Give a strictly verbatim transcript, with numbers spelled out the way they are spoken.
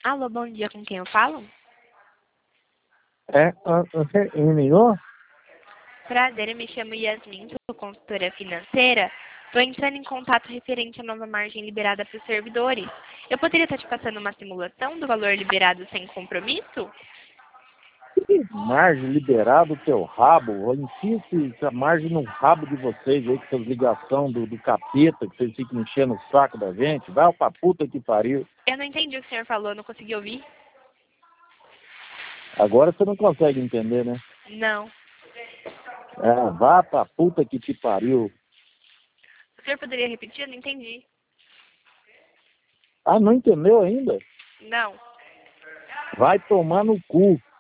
Alô, bom dia, com quem eu falo? É, ah, você me ligou? Prazer, eu me chamo Yasmin, sou consultora financeira. Estou entrando em contato referente à nova margem liberada para os servidores. Eu poderia estar te passando uma simulação do valor liberado sem compromisso? Margem liberado o teu rabo. Enfia essa margem no rabo de vocês aí, com essas ligações do, do capeta, que vocês ficam enchendo o saco da gente. Vai pra puta que pariu. Eu não entendi o que o senhor falou, não consegui ouvir. Agora você não consegue entender, né? Não. É, vá pra puta que te pariu. O senhor poderia repetir? Eu não entendi. Ah, não entendeu ainda? Não. Vai tomar no cu.